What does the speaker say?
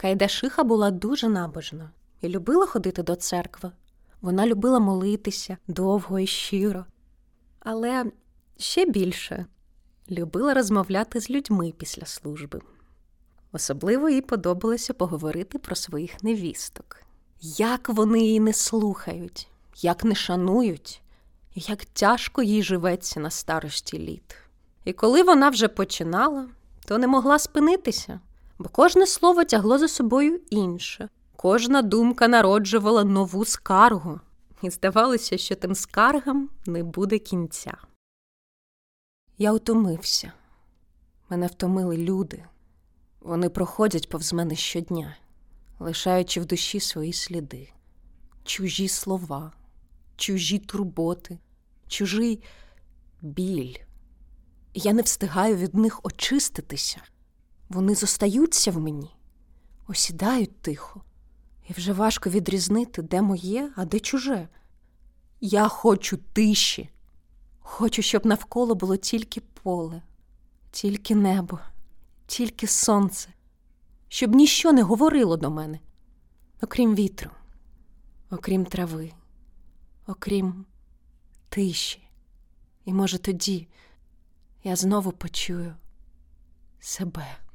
Хайдашиха була дуже набожна і любила ходити до церкви. Вона любила молитися довго і щиро. Але ще більше любила розмовляти з людьми після служби. Особливо їй подобалося поговорити про своїх невісток. Як вони її не слухають, як не шанують, і як тяжко їй живеться на старості літ. І коли вона вже починала, то не могла спинитися, бо кожне слово тягло за собою інше. Кожна думка народжувала нову скаргу. І здавалося, що тим скаргам не буде кінця. Я утомився. Мене втомили люди. Вони проходять повз мене щодня, лишаючи в душі свої сліди. Чужі слова, чужі турботи, чужий біль. І я не встигаю від них очиститися. Вони зостаються в мені, осідають тихо. І вже важко відрізнити, де моє, а де чуже. Я хочу тиші. Хочу, щоб навколо було тільки поле, тільки небо, тільки сонце. Щоб ніщо не говорило до мене, окрім вітру, окрім трави, окрім тиші. І, може, тоді я знову почую себе.